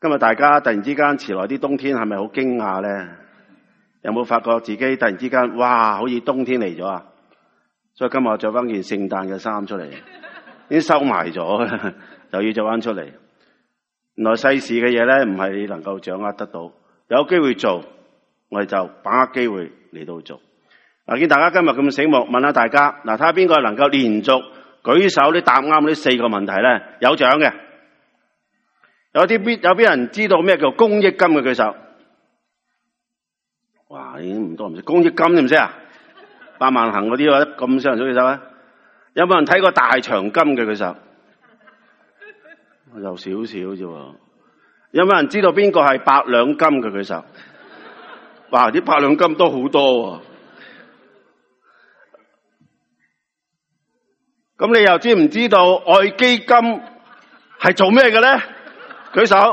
今日大家突然之間遲來啲冬天，係咪好驚訝咧？有冇發覺自己突然之間，哇，好似冬天嚟咗啊？所以今日我着翻件聖誕嘅衫出嚟，已經收埋咗，就要着翻出嚟。原來世事嘅嘢咧，唔係你能夠掌握得到，有機會做，我哋就把握機會嚟到做。嗱，見大家今日咁醒目，問下大家，嗱，睇下邊個能夠連續舉手啲答啱呢4個問題咧，有獎嘅。有邊人知道咩叫公益金嘅舉手？哇，已經唔多唔少。公益金你唔識啊？100萬行嗰啲話咁少人舉手啊？有冇人睇過大長今嘅舉手？有少少啫喎。有冇人知道邊個係百兩金嘅舉手？哇，啲百兩金都好多喎。咁你又知唔知道愛基金係做咩嘅咧？舉手。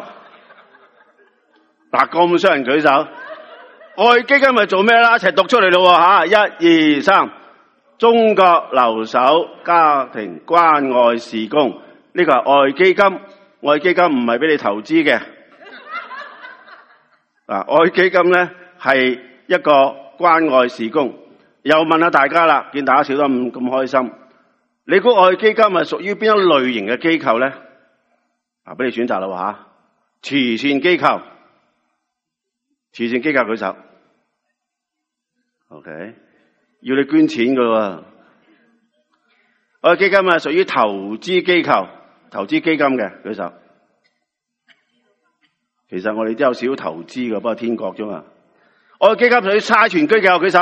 嗱，咁少人舉手。愛基金係做咩啦？一齊讀出嚟咯吓！1、2、3，中國留守家庭關愛事工，呢個係愛基金。愛基金唔係俾你投資嘅。愛基金咧係一個關愛事工。又問下大家啦，見大家笑得咁開心，你估愛基金係屬於邊一類型嘅機構咧？俾你選擇啦吓，慈善機構，慈善機構舉手。OK， 要你捐錢噶喎。愛基金係屬於投資機構，投資基金嘅舉手。其實我哋都有少少投資嘅，不過天國啫嘛。愛基金屬於差傳機構，舉手。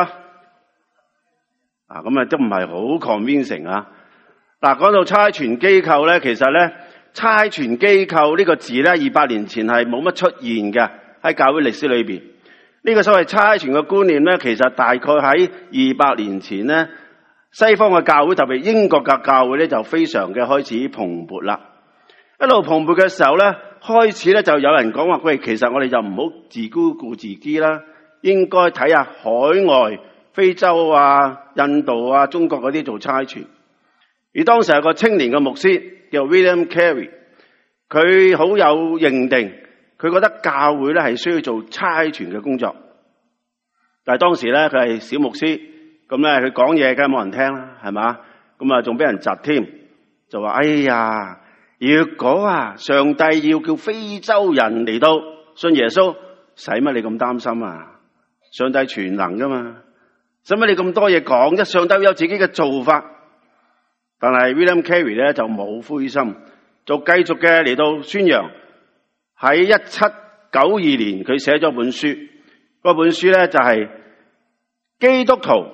咁都唔係好 convincing 啊。嗱，講到差傳機構咧，其實咧差傳機構呢個字咧，200年前係冇乜出現嘅，喺教會歷史裏邊。呢個所謂差傳嘅觀念咧，其實大概喺200年前咧，西方嘅教會，特別英國嘅教會咧，就非常嘅開始蓬勃啦。一路蓬勃嘅時候咧，開始咧就有人講話，喂，其實我哋就唔好自孤顧自己啦，應該睇下海外非洲啊、印度啊、中國嗰啲做差傳。而當時有個青年嘅牧師叫 William Carey， 佢好有認定，佢覺得教會咧係需要做差傳嘅工作。但係當時咧佢係小牧師，咁咧佢講嘢梗係冇人聽啦，係嘛？咁啊仲俾人窒添，就話：哎呀，如果上帝要叫非洲人嚟到信耶穌，使乜你咁擔心啊？上帝全能噶嘛，使乜你咁多嘢講？上帝有自己嘅做法。但係 William Carey 咧就冇灰心，就繼續嘅嚟到宣揚。喺1792年，佢寫咗本書，嗰本書咧就係基督徒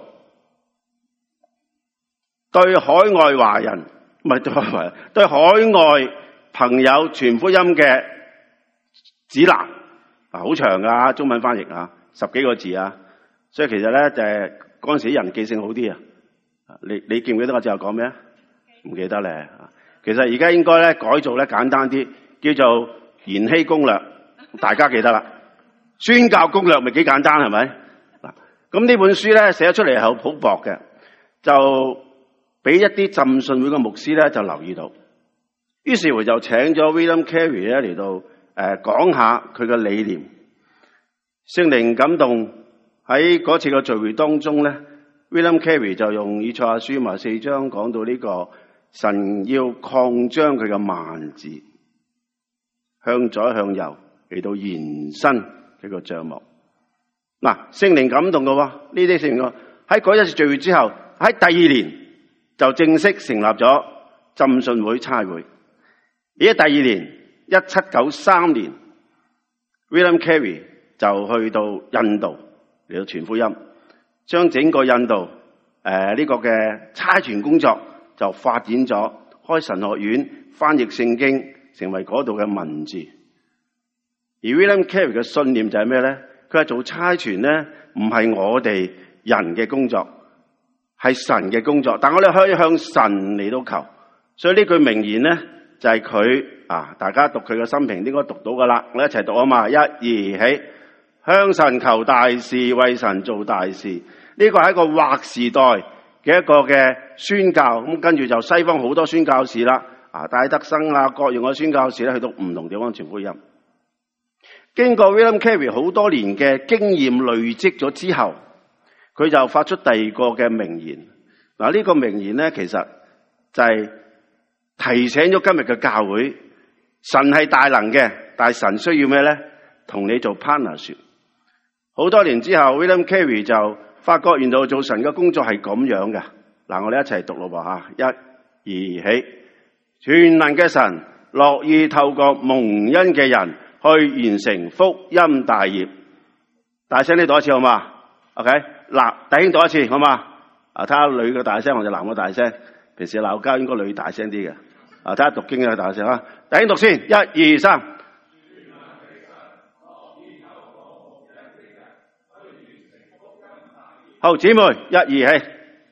對海外華人，唔係對海外朋友傳福音嘅指南。好長噶，中文翻譯10幾個字啊，所以其實咧就係嗰陣時啲人記性好啲啊。你記唔記得我最後講咩啊？唔記得咧。其實而家應該咧改造咧簡單啲，叫做延禧攻略，大家記得啦。宣教攻略咪幾簡單係咪？嗱，咁呢本書咧寫出嚟係好薄嘅，就俾一啲浸信會嘅牧師咧就留意到，於是乎就請咗 William Carey 咧嚟到講下佢嘅理念。聖靈感動喺嗰次嘅聚會當中咧， William Carey 就用以賽亞書54章講到呢個神要擴張佢嘅幔子，向左向右嚟到延伸佢個帳幕。嗱，聖靈感動嘅喎，呢啲聖靈喺嗰一次聚會之後，喺第2年就正式成立咗浸信會差會。而喺第2年1793年 William Carey 就去到印度嚟到傳福音，將整個印度呢個嘅差傳工作就發展咗，開神學院，翻譯聖經，成為嗰度嘅文字。而 William Carey 嘅信念就係咩咧？佢係做差傳咧，唔係我哋人嘅工作，係神嘅工作。但我哋可以向神嚟到求。所以呢句名言咧，就係佢大家讀佢嘅生平應該讀到噶啦。我一齊讀啊嘛，1、2起，向神求大事，為神做大事。呢個係一個劃時代嘅一個嘅宣教。咁跟住就西方好多宣教士啦，戴德生各樣嘅宣教士咧，去到唔同地方傳福音。 經過 William Carey 好多年嘅經驗累積咗之後，佢就發出第二個嘅名言。嗱，呢個名言咧，其實就係提醒咗今日嘅教會，神係大能嘅，但係神需要咩咧？同你做 partnership。好多年之後 ，William Carey 就發覺原來做神嘅工作係咁樣嘅。嗱，我哋一齊讀咯噃吓，一、二、起，全能嘅神樂意透過蒙恩嘅人去完成福音大業。大聲啲讀一次好嘛 ？OK， 嗱，弟兄讀一次好嘛？睇下女嘅大聲，我就男嘅大聲。平時鬧交應該女大聲啲嘅。睇下讀經嘅大聲啊！弟兄讀先，一、二、三。好，姊妹，一、二、起。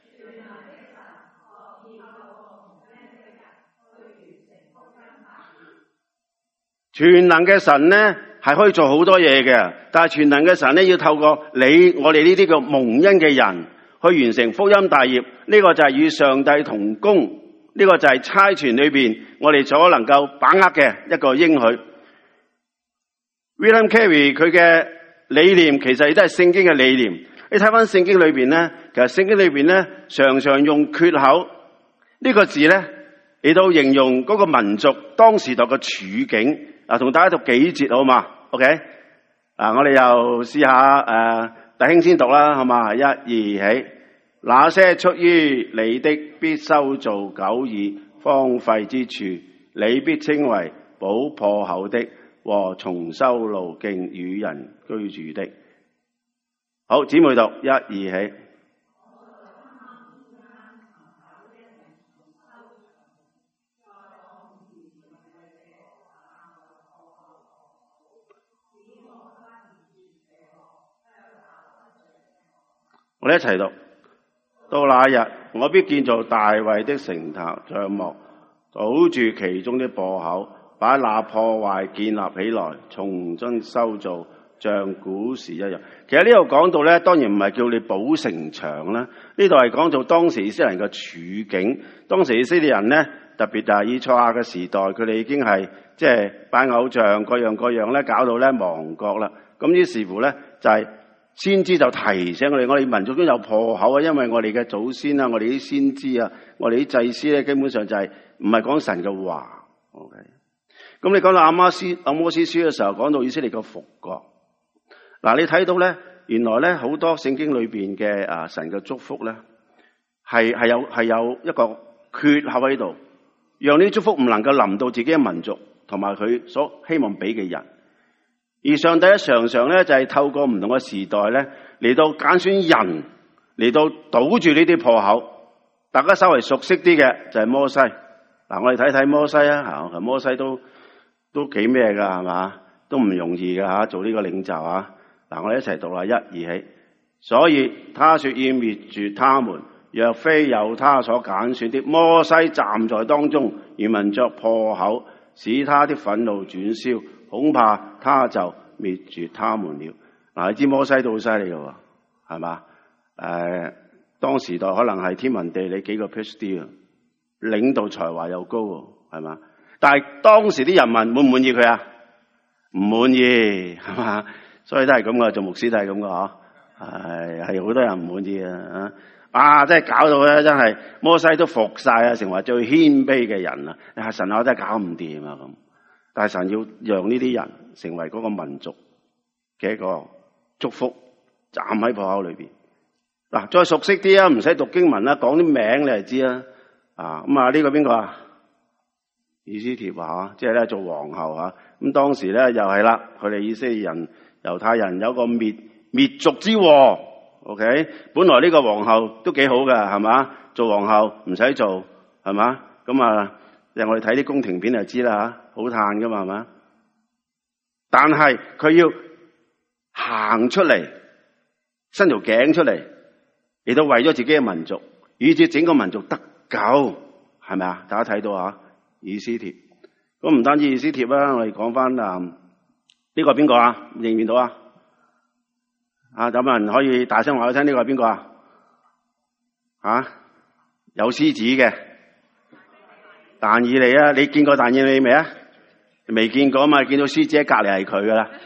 全能嘅神咧係可以做好多嘢嘅，但係全能嘅神咧要透過我哋呢啲嘅蒙恩嘅人去完成福音大業。呢個就係與上帝同工，呢個就係差傳裏邊我哋所能夠把握嘅一個應許。William Carey 佢嘅理念其實亦都係聖經嘅理念。你睇翻聖經裏邊咧，其實聖經裏邊咧常常用缺口呢個字咧嚟到形容嗰個民族當時代嘅處境。同大家讀幾節好嘛 ？OK， 我哋又試下弟兄先讀啦，好嘛？一、二、起，那些出於你的必修造久已荒廢之處，你必稱為補破口的和重修路徑與人居住的。好，姊妹讀一、二、起。我哋一齊讀。到那日，我必建造大衛的城塔帳幕，堵住其中的破口，把那破壞建立起來，重新修造，像古時一樣。其實呢度講到咧，當然唔係叫你補城牆啦，呢度係講到當時以色列人嘅處境。當時以色列人咧，特別就係以賽亞嘅時代，佢哋已經係即係拜偶像，各樣咧，搞到咧亡國啦。咁於是乎咧，就係先知就提醒我哋民族中有破口啊，因為我哋嘅祖先啊，我哋啲先知啊，我哋啲祭司咧，基本上就係唔係講神嘅話。OK， 咁你講到阿摩司書嘅時候，講到以色列嘅復國。嗱，你睇到咧，原來咧好多聖經裏邊嘅神嘅祝福咧，係有一個缺口喺度，讓呢啲祝福唔能夠臨到自己嘅民族同埋佢所希望俾嘅人。而上帝常常咧就係透過唔同嘅時代咧嚟到揀選人嚟到堵住呢啲破口。大家稍微熟悉啲嘅就係摩西。嗱，我哋睇睇摩西啊，摩西都幾咩噶係嘛，都唔容易噶吓，做呢個領袖啊。嗱，我哋一齊讀啦，一、二、起。所以他說要滅絕他們，若非有他所揀選的摩西站在當中，與民作破口，使他的憤怒轉消，恐怕他就滅絕他們了。嗱，你知摩西都好犀利嘅喎，係嘛？當時代可能係天文地理幾個 PhD 啊，領導才華又高喎，係嘛？但係當時啲人民滿唔滿意佢啊？唔滿意，係嘛？所以都係咁嘅，做牧師都係咁嘅嗬。係好多人唔滿意啊！真係搞到咧，真係摩西都服晒啊，成為最謙卑嘅人啊！神啊，我真係搞唔掂啊咁。但係神要讓呢啲人成為嗰個民族嘅一個祝福，站喺破口裏邊。嗱，再熟悉啲啊，唔使讀經文啦，講啲名你就知啦。呢個邊個啊？以斯帖啊，即係咧做皇后啊。咁當時咧又係啦，佢哋以色列人、猶太人有個滅族之禍。OK， 本來呢個皇后都幾好㗎，係嘛？做皇后唔使做，係嘛？咁我哋睇啲宮廷片就知啦，好嘆噶嘛，係嘛？但係佢要行出嚟，伸條頸出嚟，嚟到為咗自己嘅民族，以至整個民族得救，係咪啊？大家睇到啊，以斯帖。咁唔單止以斯帖啦，我哋講翻呢個係邊個啊？認唔認到啊？有冇人可以大聲話我聽呢個係邊個啊？有獅子嘅但以理啊，你見過但以理未啊？未見過嘛？見到獅子喺隔籬係佢噶啦。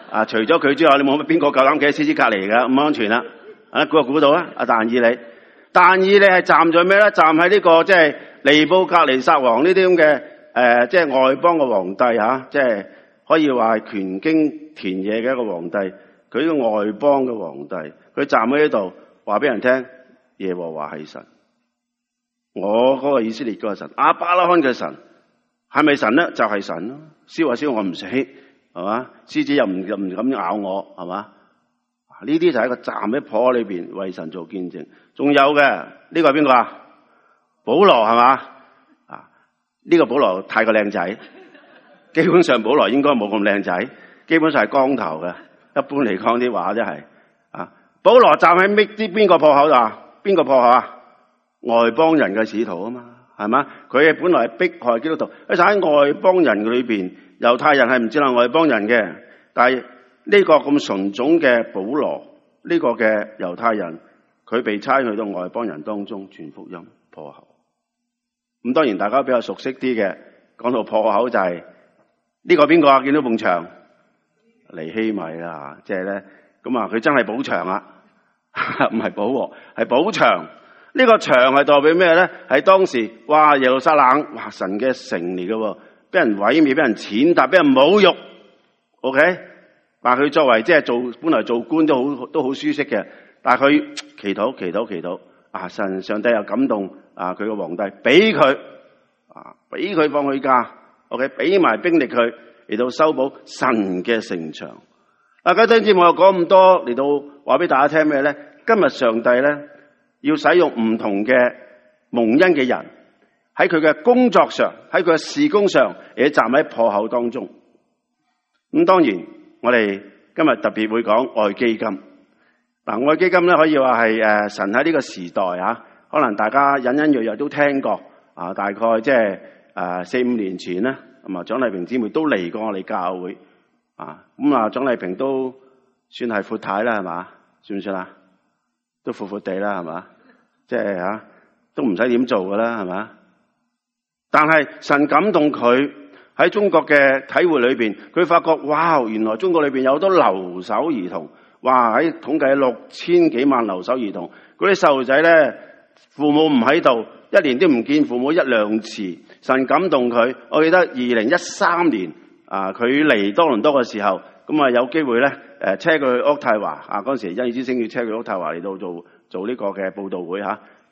除咗佢之外，你冇乜邊個夠膽企喺獅子隔離㗎，唔安全啦。估到啊？但以理係站在咩咧？站喺呢個即係尼布甲尼撒王呢啲咁嘅即係外邦嘅皇帝嚇，即係可以話係權傾田野嘅一個皇帝。佢呢個外邦嘅皇帝，佢站喺呢度話俾人聽，耶和華係神，我嗰個以色列嗰個神，亞伯拉罕嘅神係咪神咧？就係神咯。燒我唔死係嘛？獅子又唔敢咬我係嘛？呢啲就係一個站喺破裏邊為神做見證。仲有嘅呢個係邊個啊？保羅係嘛？呢個保羅太過靚仔，基本上保羅應該冇咁靚仔，基本上係光頭嘅。一般嚟講啲話真係保羅站喺邊個破口度啊？邊個破口啊？外邦人嘅使徒啊嘛，係嘛？佢係本來係迫害基督徒，佢就喺外邦人裏邊，猶太人係唔接納外邦人嘅，但係呢個咁純種嘅保羅，呢個嘅猶太人，佢被差去到外邦人當中傳福音破口。咁當然大家比較熟悉啲嘅，講到破口就係呢個邊個啊？見到埲牆尼希米啦，即係咧咁佢真係補牆啊，唔係補鑊，係補牆。呢個牆係代表咩咧？係當時哇耶路撒冷哇神嘅城嚟嘅，俾人毀滅，俾人踐踏，俾人侮辱。OK， 但係佢作為即係本來做官都好舒適嘅，但係佢祈禱上帝又感動佢個皇帝俾佢放佢假。OK， 俾埋兵力佢嚟到修補神嘅城牆。今日節目又講咁多，嚟到話俾大家聽咩咧？今日上帝咧要使用唔同嘅蒙恩嘅人喺佢嘅工作上，喺佢嘅事工上，而站喺破口當中。咁當然我哋今日特別會講愛基金。愛基金咧可以話係神喺呢個時代可能大家隱隱約約都聽過大概即係4-5年前咧，咁蔣麗萍姊妹都嚟過我哋教會蔣麗萍都算係闊太啦，係嘛？算唔算啊？都闊闊地啦，係嘛？即係都唔使點做噶啦，係嘛？但係神感動佢喺中國嘅體會裏邊，佢發覺哇，原來中國裏邊有好多留守兒童，哇喺統計6000幾萬留守兒童，嗰啲細路仔咧，父母唔喺度，一年都唔見父母1-2次。神感動佢，我記得2013年佢嚟多倫多嘅時候，咁有機會咧車佢去渥太華嗰陣時恩義之星要車佢去渥太華嚟到做呢個嘅報道會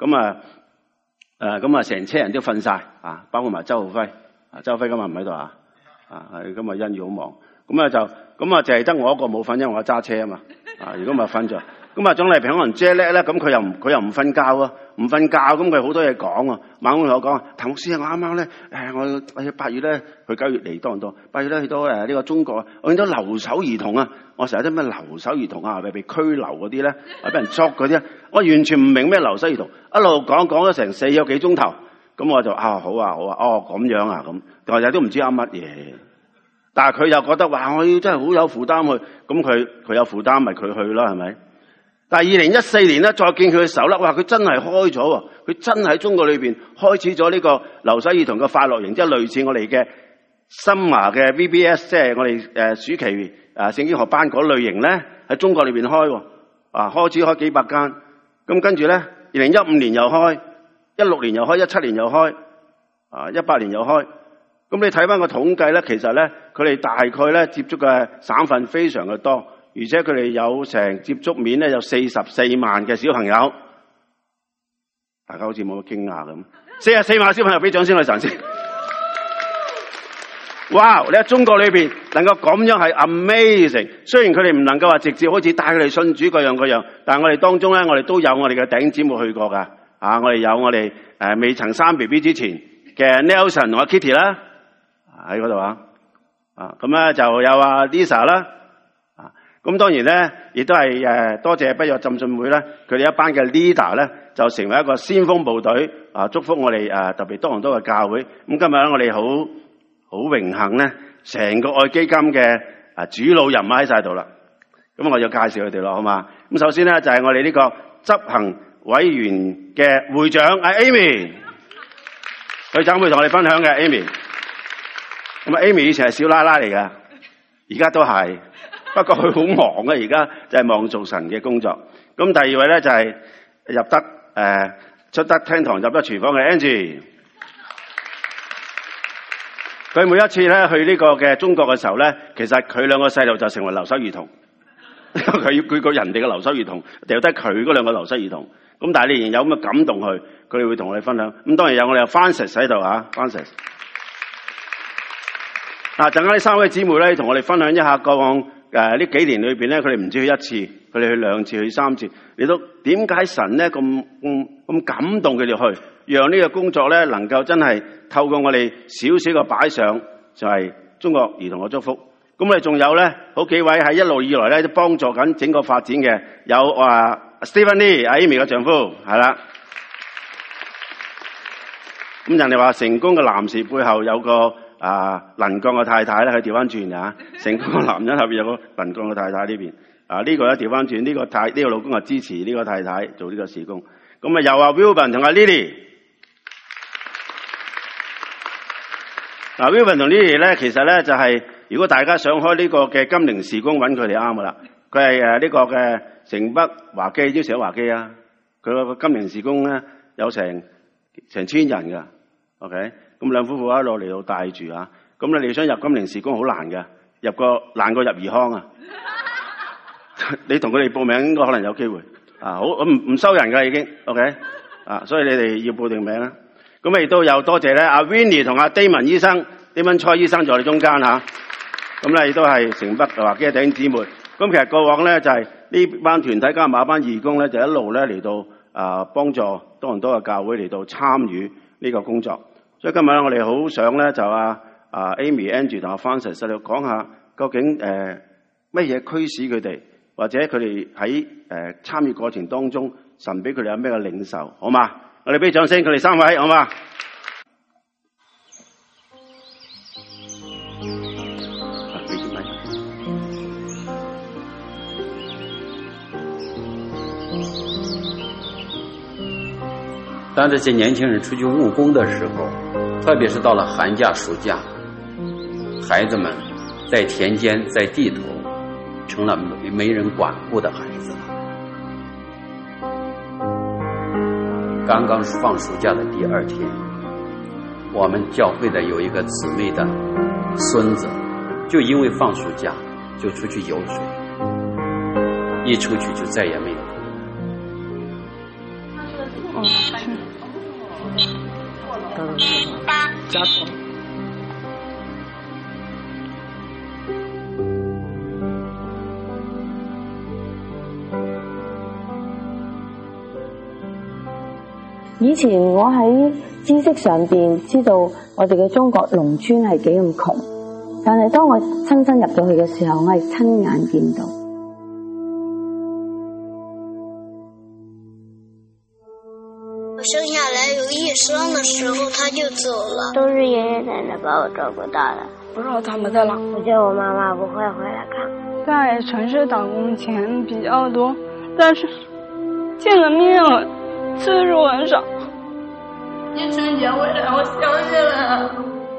咁成車人都瞓晒包括埋周浩輝，周浩輝今日唔喺度係今日恩義好忙，咁就係得我一個冇瞓，因為我揸車啊嘛如果咪瞓咗。咁蔣麗萍可能jet lag咧，咁佢又唔瞓覺唔瞓覺，咁佢好多嘢講猛咁同我講譚牧師我啱啱咧我8月咧去9月嚟多倫多，8月咧去到呢個中國我見到留守兒童我成日都咩留守兒童被拘留嗰啲咧，俾人捉嗰啲我完全唔明咩留守兒童，一路講咗成4個幾鐘頭，咁我就好咁樣咁，但係都唔知啱乜嘢，但係佢又覺得哇我要真係好有負擔去，咁佢有負擔咪佢去啦，係咪？但係2014年咧，再見佢嘅手咧，哇！佢真係開咗，佢真係喺中國裏邊開始咗呢個留守兒童嘅快樂營，即係類似我哋嘅深華嘅 VBS， 即係我哋暑期聖經學班嗰類型咧，喺中國裏邊開，開始開幾百間，咁跟住咧2015年又開，16年又開，17年又開，18年又開，咁你睇翻個統計咧，其實咧佢哋大概咧接觸嘅省份非常嘅多。而且佢哋有成接觸面咧，有44萬嘅小朋友，大家好似冇乜驚訝咁。44萬小朋友，俾掌聲去神先。哇！你喺中國裏邊能夠咁樣係 amazing。雖然佢哋唔能夠話直接開始帶佢哋信主各樣，但係我哋當中咧，我哋都有我哋嘅弟兄姊妹去過噶。我哋有我哋未曾生 BB 之前嘅 Nelson 同阿 Kitty 啦，喺嗰度咁咧就有Lisa 啦。咁當然咧，亦都係多謝北約浸信會咧，佢哋一班嘅 leader 咧，就成為一個先鋒部隊祝福我哋特別多倫多嘅教會。咁今日咧，我哋好榮幸咧，成個愛基金嘅主腦人物喺晒度啦。咁我就介紹佢哋咯，好嘛？咁首先咧就係我哋呢個執行委員嘅會長Amy， 佢就會同我哋分享嘅 Amy。咁Amy 以前係小拉拉嚟噶，而家都係。 不過佢好忙啊，而家就係忙做神嘅工作。咁第二位咧就係出得廳堂入得廚房嘅 Angie。佢每一次咧去呢個嘅中國嘅時候咧，其實佢兩個細路就成為留守兒童。佢個人哋嘅留守兒童，掉低佢嗰兩個留守兒童。咁但係你仍然有咁嘅感動佢哋會同我哋分享。咁當然有我哋有 Francis 喺度啊 ，Francis。陣間呢三位姊妹咧，同我哋分享一下過往呢幾年裏邊咧，佢哋唔止去一次，佢哋去2次、去3次。你都點解神咧咁感動佢哋去，讓呢個工作咧能夠真係透過我哋少少嘅擺上，就係中國兒童嘅祝福。咁我哋仲有咧好幾位係一路以來咧都幫助緊整個發展嘅，有Stephen Lee Amy 嘅丈夫係啦。咁人哋話成功嘅男士背後有個能幹嘅太太咧，佢調翻轉啊！成功嘅男人後邊有個能幹嘅太太呢邊呢個咧調翻轉，呢個老公係支持呢個太太做呢個事工。咁又Wilburn 同Lily。Wilburn 同 Lily 咧，其實咧就係如果大家想開呢個嘅金陵事工，揾佢哋啱噶啦。佢係呢個嘅城北華基，即係華基啊。佢個金陵事工咧有成千人噶 ，OK。咁兩夫婦一路嚟到帶住啊。咁你想入金陵事工好難嘅，難過入怡康啊。你同佢哋報名應該可能有機會好唔收人噶已經 ，OK。所以你哋要報定名啦。咁亦都有多謝咧，阿 Winnie 同阿 Damon 醫生、Damon 蔡醫生在我哋中間嚇。咁咧亦都係城北華基嘅弟兄姊妹。咁其實過往咧就係呢班團體加埋班義工咧，就一路咧嚟到幫助多倫多嘅教會嚟到參與呢個工作。所以今日咧我哋好想咧就Amy、Andrew 同阿 Francis 嚟講下究竟乜嘢驅使佢哋，或者佢哋喺參與過程當中，神俾佢哋有咩嘅領受，好嘛？我哋俾掌聲，佢哋三位，好嘛？ 当这些年轻人出去务工的时候，特别是到了寒假、暑假，孩子们在田间、在地头，成了没人管护的孩子了。刚刚放暑假的第2天，我们教会的有一个姊妹的孙子，就因为放暑假就出去游水，一出去就再也没有回来。 家头。 以前我喺知識上邊知道我哋嘅中國農村係幾咁窮，但係當我親身入咗去嘅時候，我係親眼見到。 我生下來有1雙的時候他就走了， 都是爺爺奶奶把我照顧大的， 不知道他們在哪。 我覺得我媽媽不會回來看。 在城市打工錢比較多，但是見了面了次數很少。 一春節我讓我想起來了。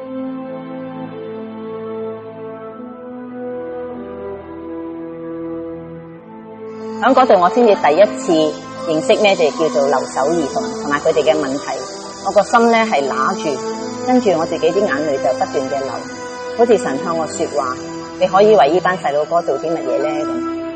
喺嗰度我先至第一次認識咩就叫做留守兒童同埋佢哋嘅問題，我個心咧係揦住，跟住我自己啲眼淚就不斷嘅流，好似神向我說話，你可以為呢班細路哥做啲乜嘢咧咁。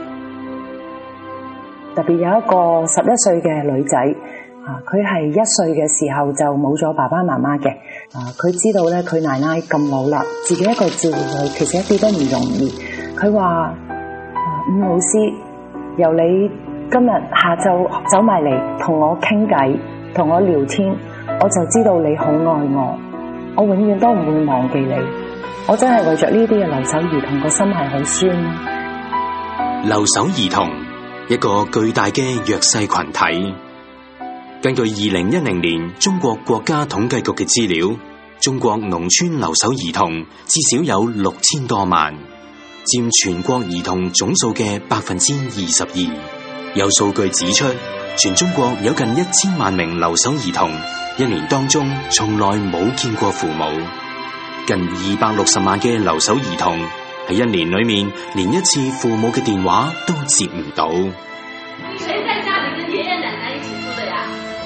特別有一個11歲嘅女仔，佢係1歲嘅時候就冇咗爸爸媽媽嘅，佢知道咧佢奶奶咁老啦，自己一個照顧佢，其實一啲都唔容易。佢話伍老師，由你今日下晝走埋嚟同我傾偈，同我聊天，我就知道你好愛我永遠都唔會忘記你。我真係為着呢啲嘅留守兒童個心係好酸。 留守兒童，一個巨大嘅弱勢群體。根據2010年中國國家統計局嘅資料，中國農村留守兒童至少有6000多萬，佔全國兒童總數嘅22%。有數據指出，全中國有近1000萬名留守兒童，一年當中從來冇見過父母。近260萬嘅留守兒童喺一年裏面連一次父母嘅電話都接唔到。 誰在家裏跟爺爺奶奶一起住的呀？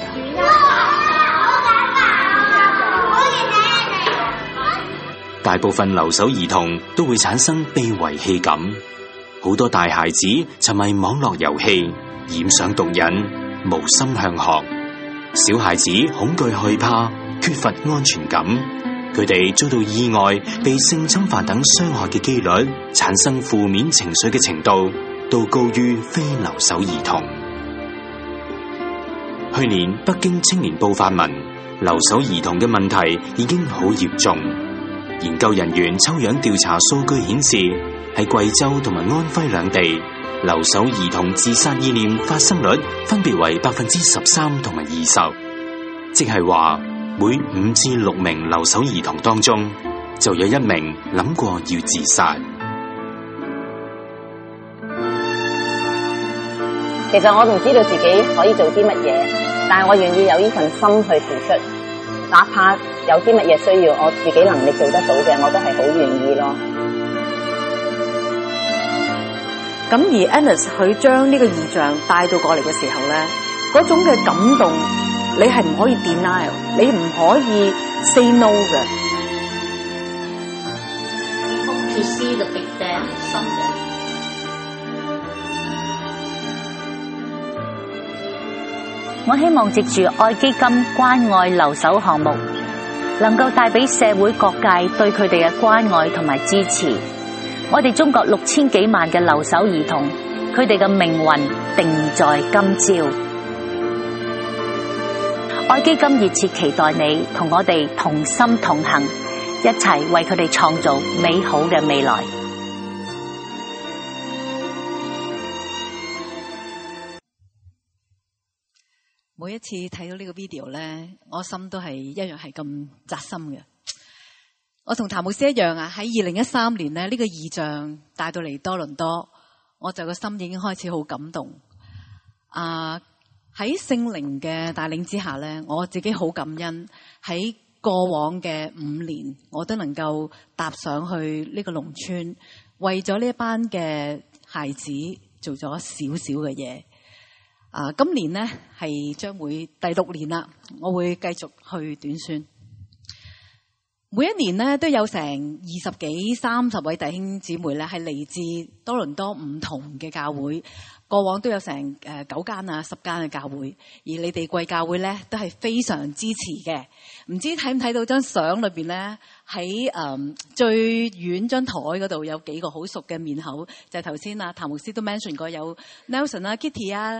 大部分留守兒童都會產生被遺棄感，好多大孩子沉迷網絡遊戲，染上毒癮，無心向學。小孩子恐懼害怕，缺乏安全感，佢哋遭到意外、被性侵犯等傷害嘅機率，產生負面情緒嘅程度，都高於非留守兒童。去年北京青年報發文，留守兒童嘅問題已經好嚴重。研究人員抽樣調查數據顯示，喺貴州同埋安徽兩地，留守兒童自殺意念發生率分別為13%同埋20%，即係話每5至6名留守兒童當中，就有1名諗過要自殺。 其實我唔知道自己可以做啲乜嘢，但係我願意有呢份心去付出，哪怕有啲乜嘢需要，我自己能力做得到嘅，我都係好願意咯。 咁而 Agnes 佢將呢個異象帶到過嚟嘅時候咧，嗰種嘅感動，你係唔可以 deny， 你唔可以 say no 嘅。 To see the big bang someday。 我希望藉住愛基金關愛留守項目，能夠帶俾社會各界對佢哋嘅關愛同埋支持。我哋中國6000幾萬嘅留守兒童，佢哋嘅命運定在今朝。愛基金熱切期待你同我哋同心同行，一齊為佢哋創造美好嘅未來。 每一次睇到呢個 video 咧，我心都係一樣係咁扎心嘅。我同譚牧師一樣啊，喺2013年咧，呢個異象帶到嚟多倫多，我就個心已經開始好感動。喺聖靈嘅帶領之下咧，我自己好感恩。喺過往嘅5年，我都能夠踏上去呢個農村，為咗呢一班嘅孩子做咗少少嘅嘢。今年呢係將會第6年啦，我會繼續去短宣。每一年呢都有成20幾30位弟兄姊妹咧，係嚟自多倫多唔同嘅教會。過往都有成9間啊10間嘅教會，而你哋貴教會咧都係非常支持嘅。唔知睇唔睇到張相裏邊咧，喺最遠張台嗰度有幾個好熟嘅面孔，就係頭先啊譚牧師都 mention 過有 Nelson 啊 Kitty 啊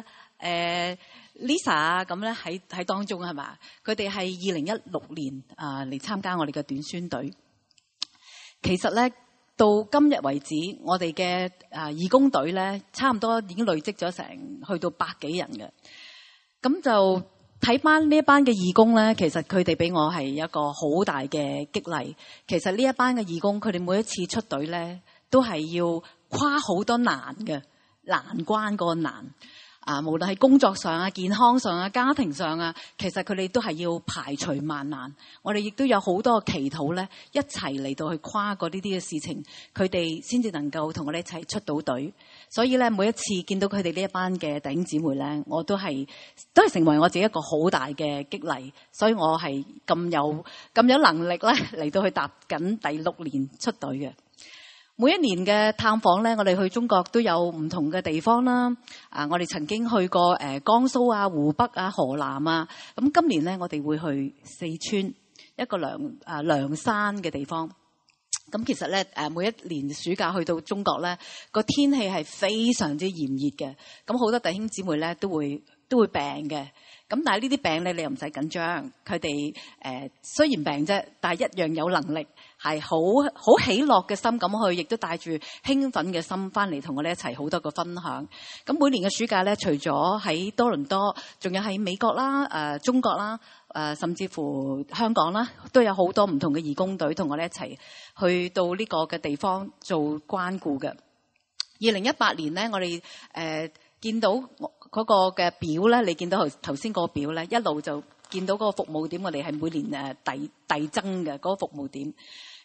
Lisa 啊，咁咧喺當中係嘛？佢哋係2016年嚟參加我哋嘅短宣隊。其實咧到今日為止，我哋嘅義工隊咧，差唔多已經累積咗成去到100幾人嘅。咁就睇翻呢一班嘅義工咧，其實佢哋俾我係一個好大嘅激勵。其實呢一班嘅義工，佢哋每一次出隊咧，都係要跨好多難關個難。無論係工作上啊、健康上啊、家庭上啊，其實佢哋都係要排除萬難。我哋亦都有好多祈禱咧，一齊嚟到去跨過呢啲嘅事情，佢哋先至能夠同我哋一齊出到隊。所以咧，每一次見到佢哋呢一班嘅弟兄姊妹咧，我都係成為我自己一個好大嘅激勵。所以我係咁有能力咧嚟到去踏緊第6年出隊嘅。每一年嘅探訪咧，我哋去中國都有唔同嘅地方啦。我哋曾經去過江蘇啊、湖北啊、河南啊。咁今年咧，我哋會去四川一個涼山嘅地方。咁其實咧，每一年暑假去到中國咧，個天氣係非常之炎熱嘅。咁好多弟兄姊妹咧都會病嘅。咁但係呢啲病咧，你又唔使緊張。佢哋雖然病啫，但係一樣有能力，係好喜樂嘅心咁去，亦都帶住興奮嘅心翻嚟同我哋一齊好多個分享。咁每年嘅暑假咧，除咗喺多倫多，仲有喺美國啦、中國啦、甚至乎香港啦，都有好多唔同嘅義工隊同我哋一齊去到呢個嘅地方做關顧嘅。2018年咧，我哋見到嗰個嘅表咧，你見到頭先個表咧，一路就見到嗰個服務點，我哋係每年遞增嘅嗰個服務點。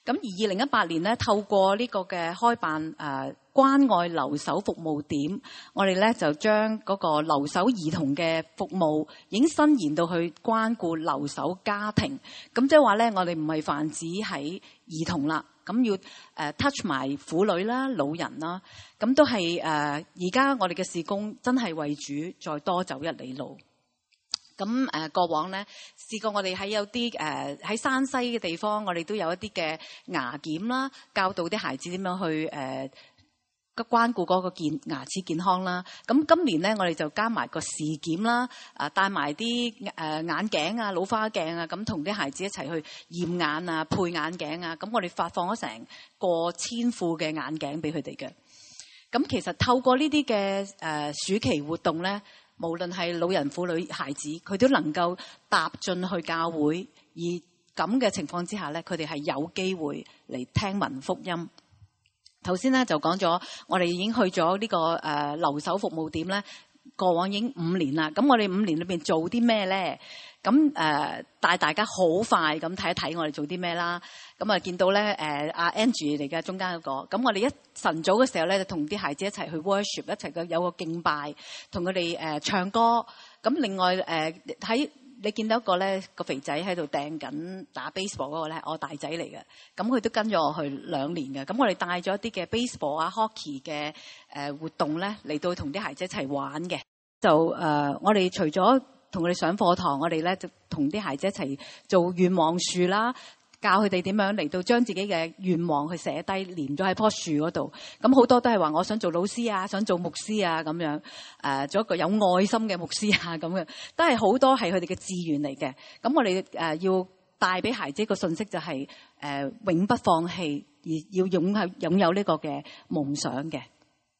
咁而2018年咧，透過呢個嘅開辦關愛留守服務點，我哋咧就將嗰個留守兒童嘅服務已經伸延到去關顧留守家庭。咁即係話咧，我哋唔係泛指喺兒童啦，咁要touch 埋婦女啦、老人啦，咁都係而家我哋嘅事工真係為主再多走一里路。咁過往咧試過我哋喺有啲喺山西嘅地方，我哋都有一啲嘅牙檢啦，教導啲孩子點樣去關顧嗰個牙齒健康啦。咁今年咧，我哋就加埋個視檢啦，帶埋啲眼鏡啊、老花鏡啊，咁同啲孩子一齊去驗眼啊、配眼鏡啊。咁我哋發放咗成過千副嘅眼鏡俾佢哋嘅。咁其實透過呢啲嘅暑期活動咧，無論係老人、婦女、孩子，佢都能夠踏進去教會，而咁嘅情況之下咧，佢哋係有機會嚟聽聞福音。頭先咧就講咗，我哋已經去咗呢個留守服務點咧，過往已經5年啦。咁我哋5年裏邊做啲咩咧？咁帶大家好快咁睇一睇我哋做啲咩啦。咁見到咧阿 Angie 嚟嘅中間嗰個。咁我哋一晨早嘅時候咧，就同啲孩子一齊去 worship， 一齊有個敬拜，同佢哋唱歌。咁另外喺你見到一個咧個肥仔喺度掟緊打 baseball 嗰個咧，我大仔嚟嘅，咁佢都跟咗我去2年嘅。咁我哋帶咗一啲嘅 baseball 啊、hockey 嘅活動咧嚟到同啲孩子一齊玩嘅。就我哋除咗同佢哋上課堂，我哋咧就同啲孩子一齊做願望樹啦。教佢哋點樣嚟到將自己嘅願望去寫低，連咗喺棵樹嗰度。咁好多都係話我想做老師啊，想做牧師啊咁樣。做一個有愛心嘅牧師啊咁樣，都係好多係佢哋嘅志願嚟嘅。咁我哋要帶俾孩子一個信息就係永不放棄，而要擁有呢個嘅夢想嘅。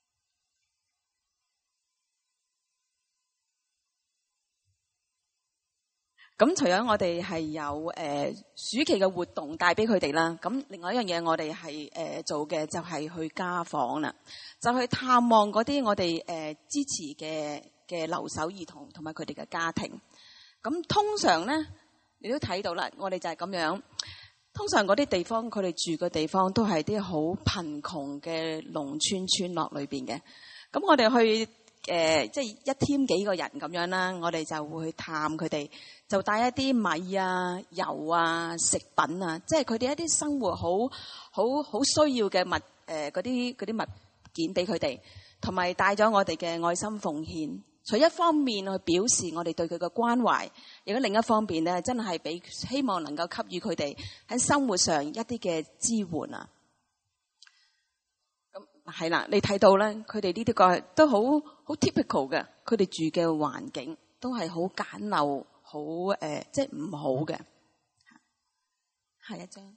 咁除咗我哋係有暑期嘅活動帶俾佢哋啦，咁另外一樣嘢我哋係做嘅就係去家訪啦，就去探望嗰啲我哋支持嘅留守兒童同埋佢哋嘅家庭。咁通常咧，你都睇到啦，我哋就係咁樣。通常嗰啲地方，佢哋住嘅地方都係啲好貧窮嘅農村村落裏邊嘅。咁我哋去即係一 team 幾個人咁樣啦，我哋就會去探佢哋，就帶一啲米啊、油啊、食品啊，即係佢哋一啲生活好需要嘅嗰啲物件俾佢哋，同埋帶咗我哋嘅愛心奉獻。除一方面去表示我哋對佢嘅關懷，亦都另一方面咧，真係俾希望能夠給予佢哋喺生活上一啲嘅支援啊。係啦，你睇到咧，佢哋呢啲個都好 typical 嘅，佢哋住嘅環境都係好簡陋，好即係唔好嘅。下一張。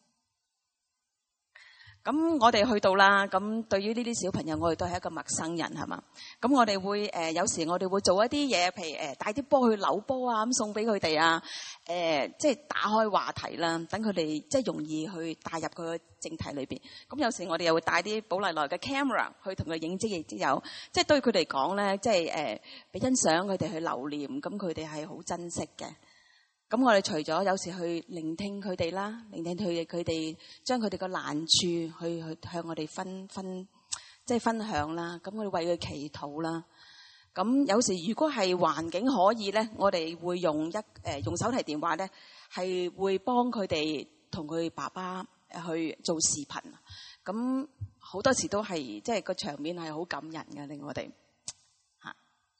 咁我哋去到啦，咁對於呢啲小朋友，我哋都係一個陌生人，係嘛？咁我哋會有時我哋會做一啲嘢，譬如帶啲波去扭波啊，咁送俾佢哋啊，即係打開話題啦，等佢哋即係容易去帶入佢個正題裏邊。咁有時我哋又會帶啲寶麗來嘅 camera 去同佢影即亦即有，即係對佢哋講咧，即係俾欣賞佢哋去留念，咁佢哋係好珍惜嘅。咁我哋除咗有時去聆聽佢哋啦，聆聽佢哋將佢哋個難處去向我哋分享啦。咁我哋為佢祈禱啦。咁有時如果係環境可以咧，我哋會用手提電話咧，係會幫佢哋同佢爸爸去做視頻。咁好多時都係即係個場面係好感人嘅，令我哋嚇。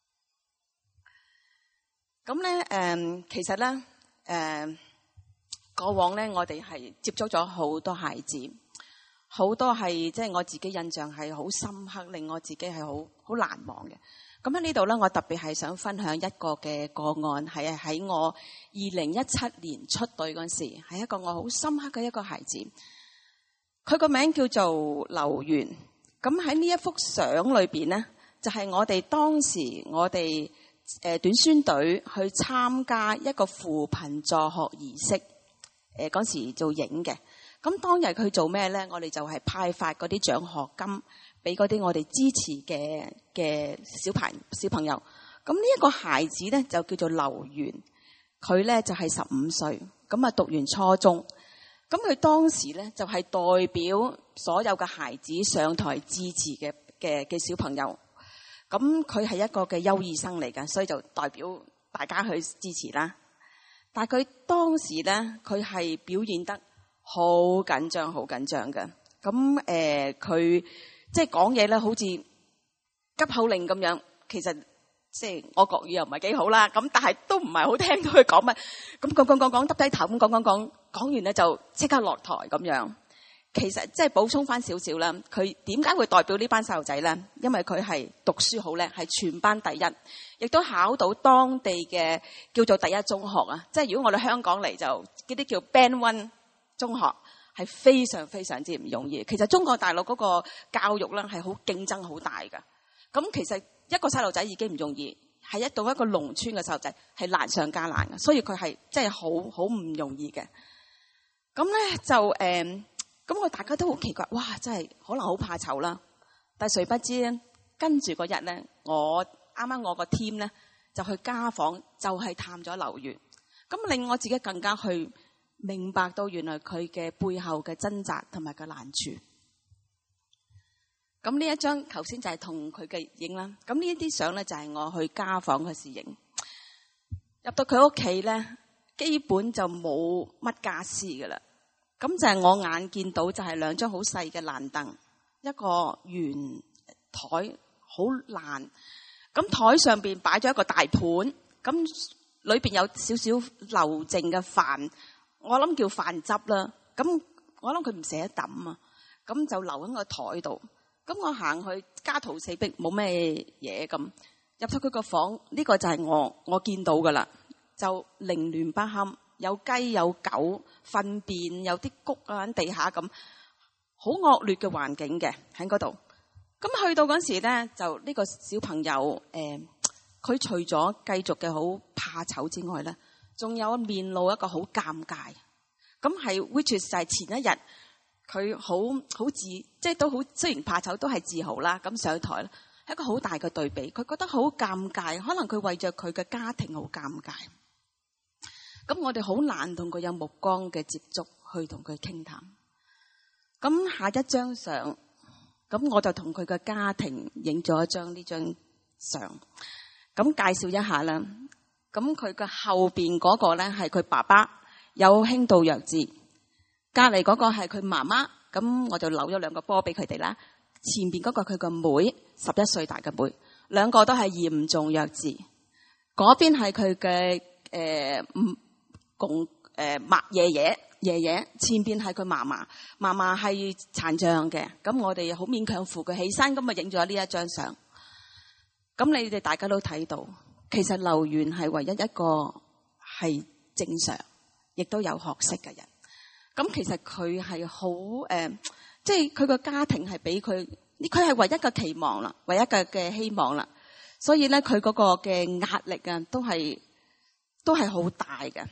咁咧其實咧。過往咧，我哋係接觸咗好多孩子，好多係即係我自己印象係好深刻，令我自己係好難忘嘅。咁喺呢度咧，我特別係想分享一個嘅個案，係喺我2017年出隊嗰時，係一個我好深刻嘅一個孩子。佢個名叫做劉源。咁喺呢一幅相裏邊咧，就係我哋當時我哋短宣隊去參加一個扶貧助學儀式，嗰時做影嘅。咁當日佢做咩咧？我哋就係派發嗰啲獎學金俾嗰啲我哋支持嘅小朋友。咁呢一個孩子咧就叫做劉源，佢咧就係15歲，咁啊讀完初中。 咁佢當時咧就係代表所有嘅孩子上台致辭嘅小朋友。咁佢係一個嘅優異生嚟㗎，所以就代表大家去支持啦。但係佢當時咧，佢係表現得好緊張，好緊張嘅。咁佢即係講嘢咧，好似急口令咁樣。其實即係我國語又唔係幾好啦，咁但係都唔係好聽到佢講乜。咁講，耷低頭咁講完咧就即刻落台咁樣。其實即係補充翻少少啦，佢點解會代表呢班細路仔咧？因為佢係讀書好叻，係全班第一，亦都考到當地嘅叫做第一中學啊！即係如果我哋香港嚟就嗰啲叫 Band One 中學，係非常非常之唔容易。其實中國大陸嗰個教育咧係好競爭好大㗎。咁其實一個細路仔已經唔容易，係一個農村嘅細路仔係難上加難嘅，所以佢係即係好唔容易嘅。咁咧就咁我大家都好奇怪，哇！真係可能好怕醜啦。但係誰不知咧，跟住嗰日咧，我個 team 咧就去家訪，就係探咗劉源。咁令我自己更加去明白到原來佢嘅背後嘅掙扎同埋個難處。咁呢一張頭先就係同佢嘅影啦。咁呢一啲相咧就係我去家訪嘅時影。入到佢屋企咧，基本就冇乜家私噶啦。咁就係我眼見到就係兩張好細嘅爛凳，一個圓台好爛。咁台上邊擺咗一個大盤，咁裏邊有少少留剩嘅飯，我諗叫飯汁啦。咁我諗佢唔捨得抌啊，咁就留喺個台度。咁我行去家徒四壁，冇咩嘢咁。入咗佢個房，呢個就係我見到噶啦，就凌亂不堪。有雞有狗糞便，有啲谷啊喺地下咁，好惡劣嘅環境嘅喺嗰度。咁去到嗰時咧，就呢個小朋友佢除咗繼續嘅好怕醜之外咧，仲有面露一個好尷尬。咁係 which is 就係前一日佢好自，即係都好，雖然怕醜都係自豪啦。咁上台咧係一個好大嘅對比，佢覺得好尷尬，可能佢為着佢嘅家庭好尷尬。咁我哋好難同佢有目光嘅接觸，去同佢傾談。咁下一張相，咁我就同佢嘅家庭影咗呢張相。咁介紹一下啦。咁佢嘅後邊嗰個咧係佢爸爸，有輕度弱智。隔離嗰個係佢媽媽。咁我就留咗兩個波俾佢哋啦。前邊嗰個佢個妹，11歲大嘅妹，兩個都係嚴重弱智。嗰邊係佢嘅爺爺，前邊係佢嫲嫲係殘障嘅。咁我哋好勉強扶佢起身，咁啊影咗呢一張相。咁你哋大家都睇到，其實劉源係唯一一個係正常，亦都有學識嘅人。咁其實佢係好即係佢個家庭係俾佢係唯一嘅期望啦，唯一嘅希望啦。所以咧，佢嗰個嘅壓力啊，都係好大嘅。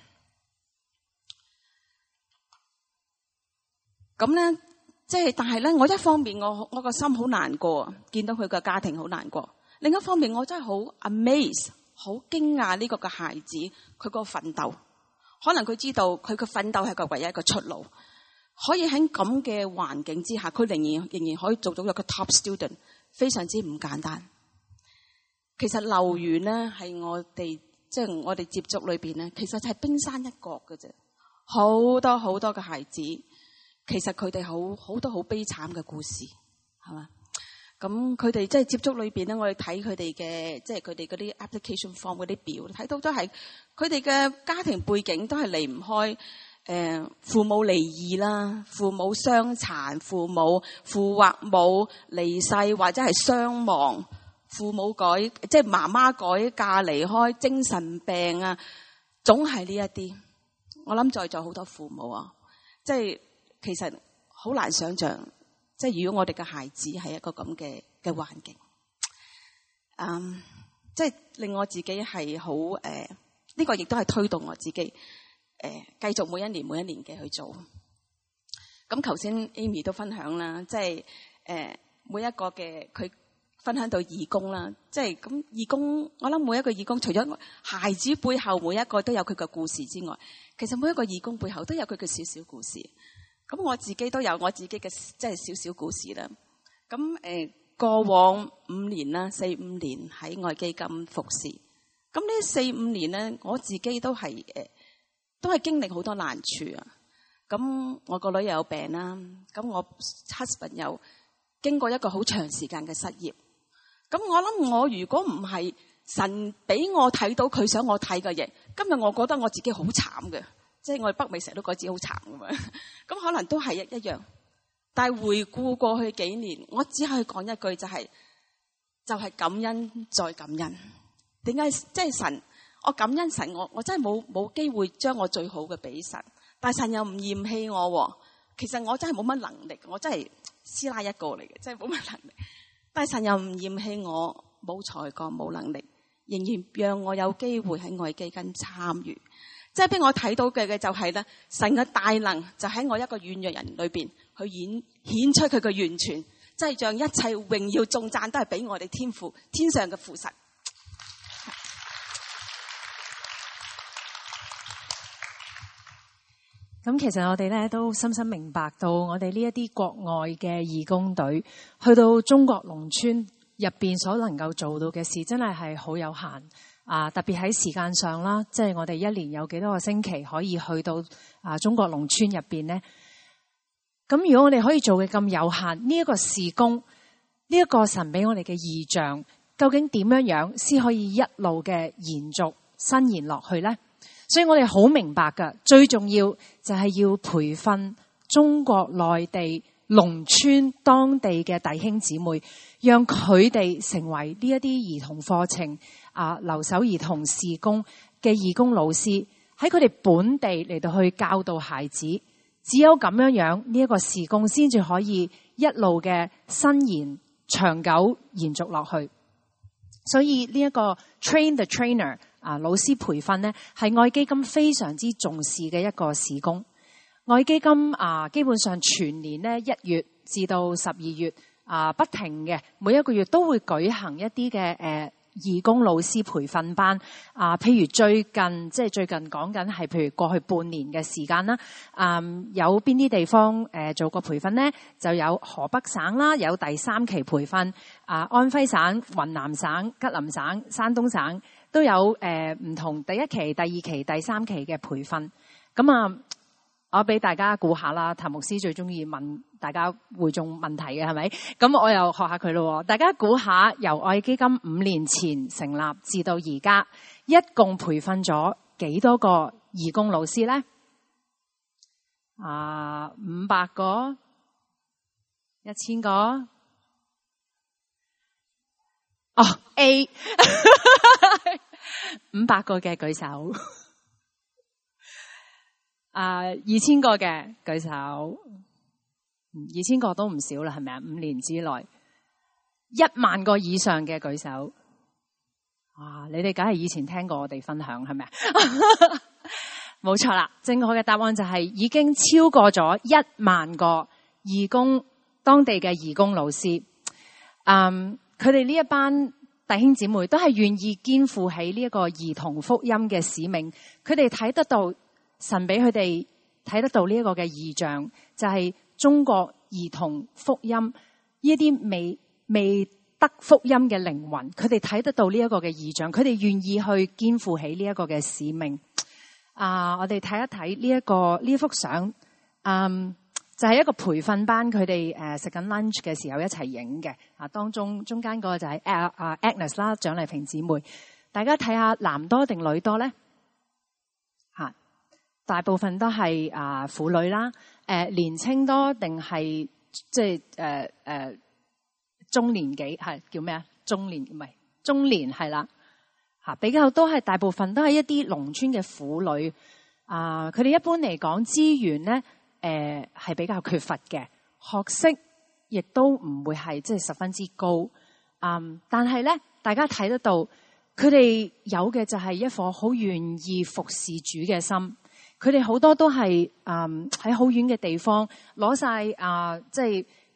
咁咧，即係但係咧，我一方面我個心好難過，見到佢個家庭好難過；另一方面，我真係好 amaze， 好驚訝呢個嘅孩子佢個奮鬥。可能佢知道佢嘅奮鬥係個唯一一個出路，可以喺咁嘅環境之下，佢仍然可以做到一個 top student， 非常之唔簡單。其實劉源咧係我哋接觸裏邊咧，其實就係冰山一角嘅啫。好多好多嘅孩子，其實佢哋好多好悲慘嘅故事，係嘛？咁佢哋即係接觸裏邊咧，我哋睇佢哋嘅即係佢哋嗰啲 application form 嗰啲表，睇到都係佢哋嘅家庭背景都係離唔開父母離異啦，父母傷殘，父或母離世或者係雙亡，父母即係媽媽改嫁離開，精神病啊，總係呢一啲。我諗在座好多父母啊，即係其實好難想像。即係如果我哋嘅孩子係一個咁嘅環境，即係令我自己係好呢個亦都係推動我自己繼續每一年嘅去做。咁頭先 Amy 都分享啦，即係每一個嘅佢分享到義工啦，即係咁義工，我諗每一個義工除咗孩子背後每一個都有佢嘅故事之外，其實每一個義工背後都有佢嘅少少故事。 咁我自己都有我自己嘅即係少少故事啦。咁過往5年啦，4、5年喺愛基金服侍。咁呢4、5年咧，我自己都係經歷好多難處啊。咁我個女又有病啦，咁我 husband 又經過一個好長時間嘅失業。咁我諗我如果唔係神俾我睇到佢想我睇嘅嘢，今日我覺得我自己好慘嘅，即係我哋北美成日都覺得自己好慘㗎嘛。咁可能都係一樣。但係回顧過去幾年，我只可以講一句就係感恩再感恩。點解？即係神，我感恩神，我真係冇機會將我最好嘅俾神。但神又唔嫌棄我，其實我真係冇乜能力，我真係師奶一個嚟嘅，真係冇乜能力。但神又唔嫌棄我，冇才幹冇能力，仍然讓我有機會喺愛基金參與。即係俾我睇到嘅就係咧，神嘅大能就喺我一個軟弱人裏邊去顯出佢嘅完全，即係將一切榮耀頌讚都係俾我哋天父天上嘅父神。 咁其實我哋咧都深深明白到，我哋呢一啲國外嘅義工隊去到中國農村入邊所能夠做到嘅事，真係好有限啊！特別喺時間上啦，即係我哋一年有幾多個星期可以去到中國農村入邊呢？咁如果我哋可以做嘅咁有限，呢一個事工，呢一個神俾我哋嘅異象，究竟點樣先可以一路嘅延續伸延落去呢？所以我哋好明白㗎，最重要就係要培訓中國內地農村當地嘅弟兄姊妹，讓佢哋成為呢一啲兒童課程留守兒童事工嘅義工老師，喺佢哋本地嚟到去教導孩子。只有咁樣呢一個事工先至可以一路嘅伸延長久延續落去。所以呢一個 train the trainer 老師培訓呢，係愛基金非常之重視嘅一個事工。愛基金基本上全年呢1月至到12月不停嘅，每一個月都會舉行一啲嘅義工老師培訓班。譬如最近講緊係譬如過去半年嘅時間啦。有邊啲地方做過培訓呢？就有河北省啦，有第3期培訓。安徽省、雲南省、吉林省、山東省都有唔同第1期、第2期、第3期嘅培訓。咁我俾大家估下啦，譚牧師最中意問大家會眾問題嘅係咪？咁我又學下佢咯。大家估下，由愛基金5年前成立至到而家，一共培訓咗幾多個義工老師咧？500個、1000個。A 500個嘅舉手，2000個嘅舉手，2000個都唔少啦，係咪啊？5年之內10000個以上嘅舉手，你哋梗係以前聽過我哋分享係咪啊？冇錯啦，正確嘅答案就係已經超過咗10000個義工，當地嘅義工老師。佢哋呢一班弟兄姊妹都係願意肩負起呢一個兒童福音嘅使命。佢哋睇得到神俾佢哋睇得到呢一個嘅異象，就係中國兒童福音呢一啲未得福音嘅靈魂，佢哋睇得到呢一個嘅異象，佢哋願意去肩負起呢一個嘅使命。我哋睇一睇呢一幅相。就係一個培訓班，佢哋食緊 lunch 嘅時候一齊影嘅。當中間嗰個就係Agnes 啦，蔣麗萍姊妹。大家睇下男多定女多咧？大部分都係婦女啦。年青多定係即係中年幾？係叫咩啊？中年唔係中年係啦。比較多係大部分都係一啲農村嘅婦女。佢哋一般嚟講資源咧。係比較缺乏嘅，學識亦都唔會係即係十分之高。但係咧，大家睇得到，佢哋有嘅就係一顆好願意服侍主嘅心。佢哋好多都係喺好遠嘅地方攞晒即係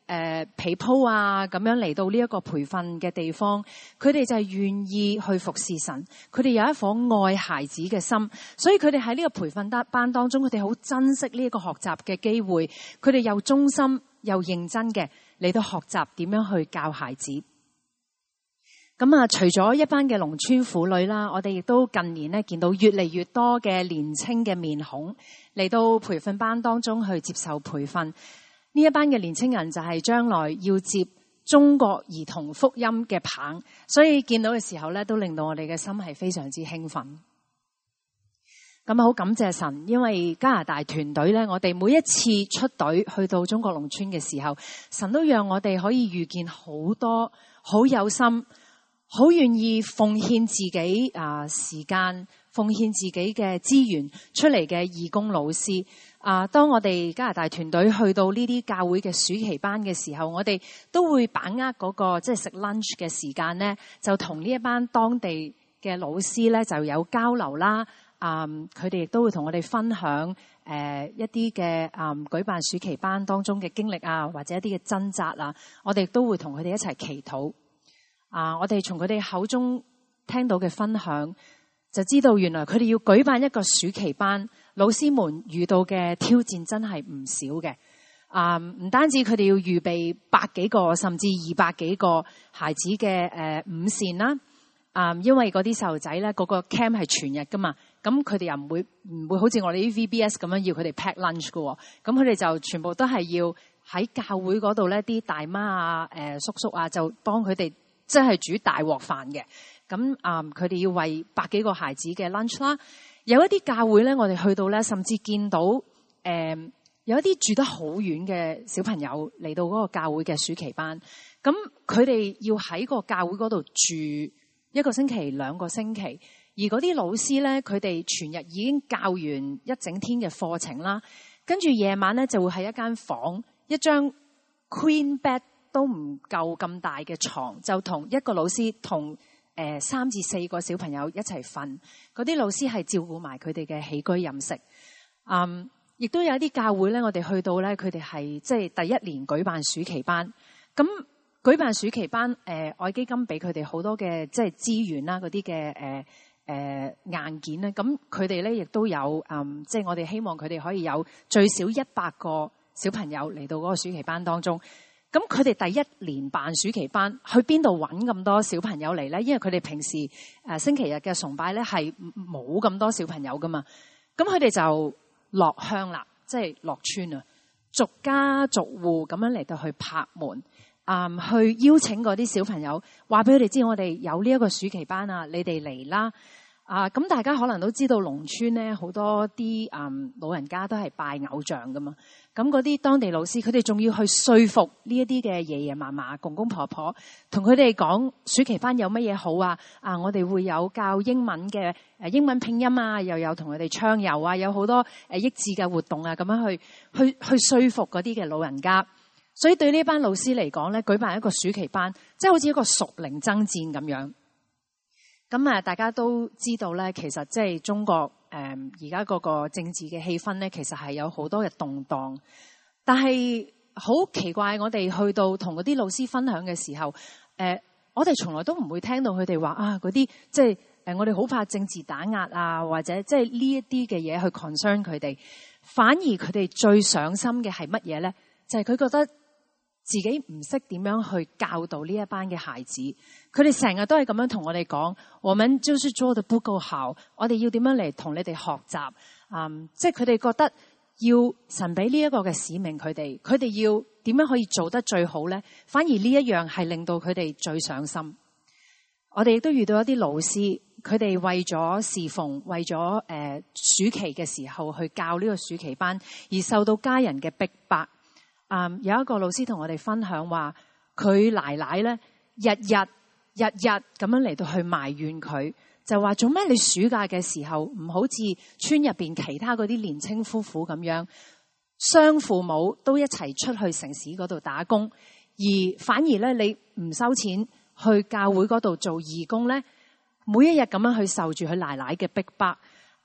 被鋪啊，咁樣嚟到呢一個培訓嘅地方，佢哋就係願意去服侍神，佢哋有一顆愛孩子嘅心，所以佢哋喺呢個培訓班當中，佢哋好珍惜呢一個學習嘅機會，佢哋又忠心又認真嘅嚟到學習點樣去教孩子。咁啊，除咗一班嘅農村婦女啦，我哋亦都近年咧見到越嚟越多嘅年輕嘅面孔嚟到培訓班當中去接受培訓。呢一班嘅年青人就係將來要接中國兒童福音嘅棒，所以見到嘅時候咧，都令到我哋嘅心係非常之興奮。咁好感謝神，因為加拿大團隊咧，我哋每一次出隊去到中國農村嘅時候，神都讓我哋可以遇見好多好有心、好願意奉獻自己時間、奉獻自己嘅資源出嚟嘅義工老師。當我哋加拿大團隊去到呢啲教會嘅暑期班嘅時候，我哋都會把握嗰個即係食 lunch 嘅時間咧，就同呢一班當地嘅老師咧就有交流啦。佢哋亦都會同我哋分享一啲嘅舉辦暑期班當中嘅經歷啊，或者一啲嘅掙扎啊，我哋都會同佢哋一齊祈禱。我哋從佢哋口中聽到嘅分享，就知道原來佢哋要舉辦一個暑期班，老師們遇到嘅挑戰真係唔少嘅。唔單止佢哋要預備100幾個甚至200幾個孩子嘅午膳啦。因為嗰啲細路仔咧，嗰個 camp 係全日噶嘛，咁佢哋又唔會好似我哋啲 VBS 咁樣要佢哋 pack lunch 噶，咁佢哋就全部都係要喺教會嗰度咧，啲大媽啊、叔叔啊，就幫佢哋即係煮大鑊飯嘅。咁佢哋要為100幾個孩子嘅 lunch 啦。有一啲教會咧，我哋去到咧，甚至見到有一啲住得好遠嘅小朋友嚟到嗰個教會嘅暑期班，咁佢哋要喺個教會嗰度住1個星期、2個星期，而嗰啲老師咧，佢哋全日已經教完一整天嘅課程啦，跟住夜晚咧就會喺一間房，一張 queen bed 都唔夠咁大嘅床，就同一個老師同3至4個小朋友一齊瞓。嗰啲老師係照顧埋佢哋嘅起居飲食。亦都有一啲教會咧，我哋去到咧，佢哋係即係第一年舉辦暑期班，咁。舉辦暑期班，愛基金俾佢哋好多嘅即係資源啦，嗰啲嘅硬件咧，咁佢哋咧亦都有即係我哋希望佢哋可以有最少100個小朋友嚟到嗰個暑期班當中。咁佢哋第一年辦暑期班，去邊度揾咁多小朋友嚟咧？因為佢哋平時星期日嘅崇拜咧係冇咁多小朋友噶嘛。咁佢哋就落鄉啦，即係落村啊，逐家逐戶咁樣嚟到去拍門。去邀請嗰啲小朋友，話俾佢哋知我哋有呢一個暑期班啊，你哋嚟啦。咁大家可能都知道農村咧好多啲老人家都係拜偶像噶嘛。咁嗰啲當地老師，佢哋仲要去說服呢一啲嘅爺爺嫲嫲、公公婆婆，同佢哋講暑期班有乜嘢好啊？我哋會有教英文嘅英文拼音啊，又有同佢哋唱遊啊，有好多益智嘅活動啊，咁樣去說服嗰啲嘅老人家。所以對呢班老師嚟講咧，舉辦一個暑期班，即係好似一個屬靈爭戰咁樣。咁大家都知道咧，其實即係中國而家嗰個政治嘅氣氛咧，其實係有好多嘅動盪。但係好奇怪，我哋去到同嗰啲老師分享嘅時候，我哋從來都唔會聽到佢哋話嗰啲即係我哋好怕政治打壓啊，或者即係呢一啲嘅嘢去 concern 佢哋。反而佢哋最上心嘅係乜嘢咧？就係佢覺得自己唔識點樣去教導呢一班嘅孩子，佢哋成日都係咁樣同我哋講，我們就是做得不夠好，我哋要點樣嚟同你哋學習？即係佢哋覺得要神俾呢一個嘅使命佢哋要點樣可以做得最好咧？反而呢一樣係令到佢哋最上心。我哋亦都遇到一啲老師，佢哋為咗侍奉，為咗暑期嘅時候去教呢個暑期班，而受到家人嘅逼迫。有一個老師同我哋分享話，佢奶奶咧日日咁樣嚟到去埋怨佢，就話做咩你暑假嘅時候唔好似村入邊其他嗰啲年青夫婦咁樣，雙父母都一齊出去城市嗰度打工，而反而咧你唔收錢去教會嗰度做義工咧，每一日咁樣去受住佢奶奶嘅逼迫。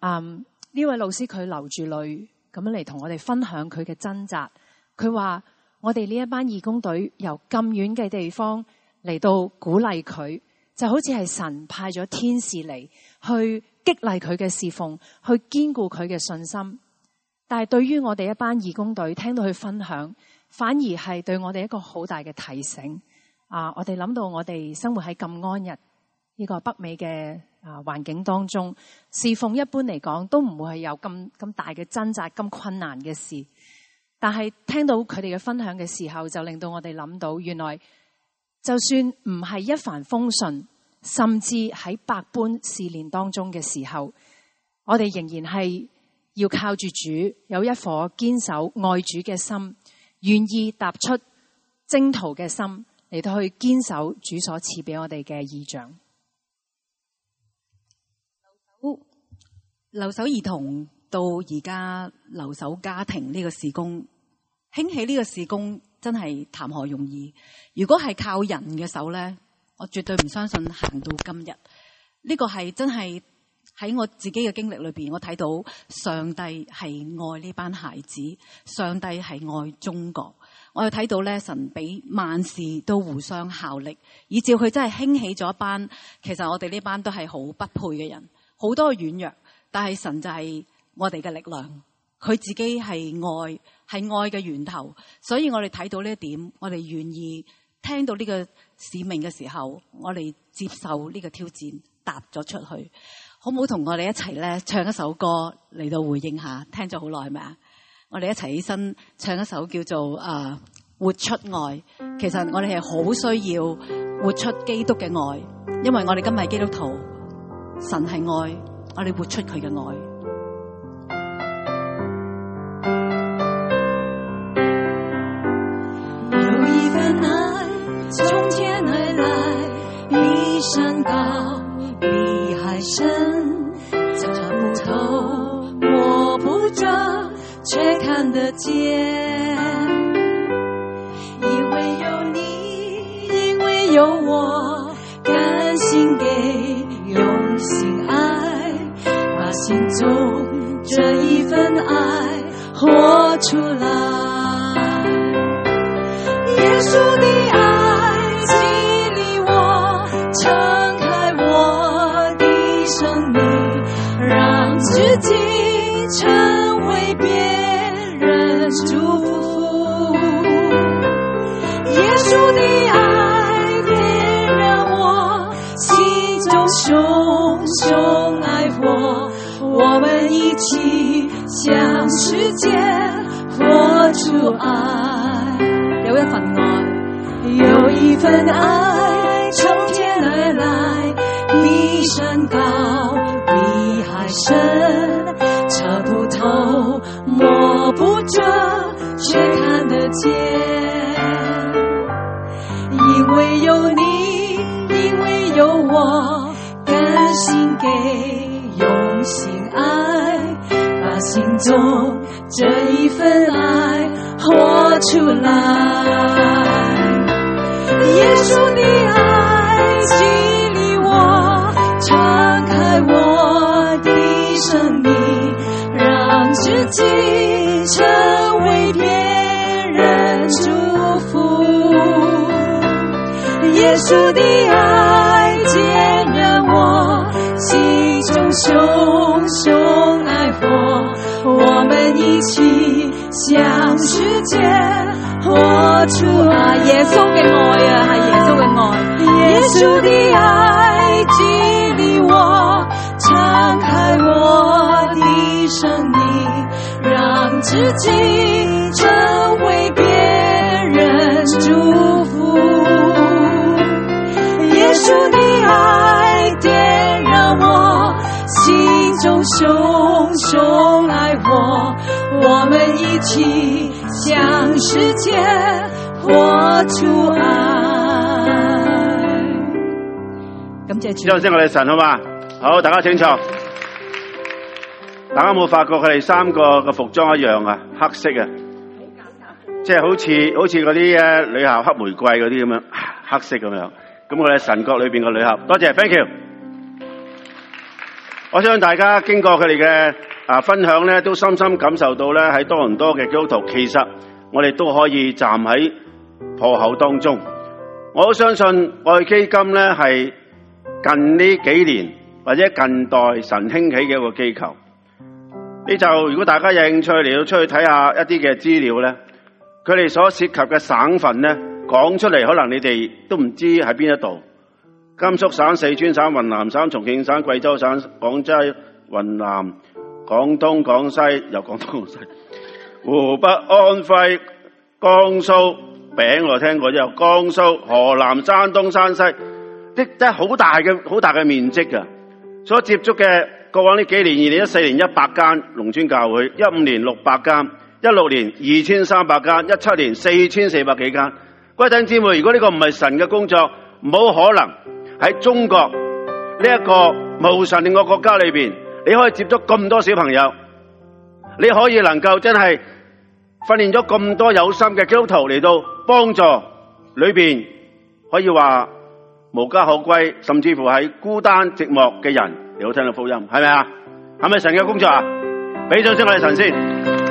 呢位老師佢流住淚咁樣嚟同我哋分享佢嘅掙扎。佢話我哋呢一班義工隊由咁遠嘅地方嚟到鼓勵佢，就好似係神派咗天使嚟去激勵佢嘅侍奉，去堅固佢嘅信心。但係對於我哋一班義工隊聽到佢分享，反而係對我哋一個好大嘅提醒。我哋諗到我哋生活喺咁安逸呢個北美嘅環境當中，侍奉一般嚟講都唔會係有咁大嘅掙扎、咁困難嘅事。但係聽到佢哋嘅分享嘅時候，就令到我哋諗到，原來就算唔係一帆風順，甚至喺百般試煉當中嘅時候，我哋仍然係要靠住主，有一顆堅守愛主嘅心，願意踏出征途嘅心，嚟到去堅守主所賜俾我哋嘅異象。 留守兒童到而家留守家庭呢個事工，興起呢個事工真係談何容易。如果係靠人嘅手呢，我絕對唔相信行到今日。呢個係真係喺我自己嘅經歷裏邊，我睇到上帝係愛呢班孩子，上帝係愛中國。我又睇到咧，神俾萬事都互相效力，以至佢真係興起咗一班，其實我哋呢班都係好不配嘅人，好多軟弱，但係神就係我哋嘅力量，佢自己係愛，係愛嘅源頭。所以我哋睇到呢一點，我哋願意聽到呢個使命嘅時候，我哋接受呢個挑戰，踏咗出去。好唔好同我哋一齊咧唱一首歌嚟到回應下？聽咗好耐係咪啊？我哋一齊起身唱一首叫做活出愛。其實我哋係好需要活出基督嘅愛，因為我哋今日係基督徒，神係愛，我哋活出佢嘅愛。 有一份愛從天而來，比山高，比海深，查不透，摸不着，卻看得見。因為有你，因為有我，甘心給，用心愛，把心中這一份愛活出來。耶穌的愛激勵我，撐開我的生命，讓自己成為別人祝福。耶穌的愛點燃我心中熊熊愛火，我們一起向世界活出愛。有一份愛，有一份愛從天而來，比山高，比海深，測不透，摸不着，卻看得見。因為有你，因為有我，甘心給，用心愛，把心中這一份愛活出來。耶穌的愛激勵我，敞開我的生命，讓自己成為別人祝福。耶穌的愛點燃我心中熊熊愛火，我們一起向世界活出愛。耶穌嘅愛啊，係耶穌嘅愛。耶穌的愛激勵我，敞開我的生命，讓自己成為別人祝福。耶穌的愛點燃我心中熊熊愛火，我們一起向世界活出愛。感謝主。 掌聲我哋神好嘛？好，大家請坐。大家有冇發覺佢哋三個嘅服裝一樣啊？黑色啊，即係好似嗰啲女校黑玫瑰嗰啲咁樣，黑色咁樣。咁我哋神國裏邊嘅女校，多謝 ，thank you。我相信大家經過佢哋嘅分享咧，都深深感受到咧喺多倫多嘅基督徒，其實我哋都可以站喺破口當中。我好相信愛基金咧係近呢幾年或者近代神興起嘅一個機構。呢就如果大家有興趣嚟到出去睇下一啲嘅資料咧，佢哋所涉及嘅省份咧講出嚟，可能你哋都唔知喺邊一度。甘肅省、四川省、雲南省、重慶省、貴州省、廣州、雲南、廣東、廣西又廣東廣西、湖北、安徽、江蘇餅我聽過之後，江蘇、河南、山東、山西，即係好大嘅面積㗎。所接觸嘅過往呢幾年，2014年100間農村教會，15年600間，16年2300間，17年4400幾間。各位弟兄姊妹，如果呢個唔係神嘅工作，冇可能喺中國呢一個無神論嘅國家裏邊，你可以接觸咁多小朋友，你可以能夠真係訓練咗咁多有心嘅基督徒嚟到幫助裏邊，可以話無家可歸，甚至乎係孤單寂寞嘅人嚟到聽到福音，係咪啊？係咪神嘅工作啊？俾掌聲我哋神先。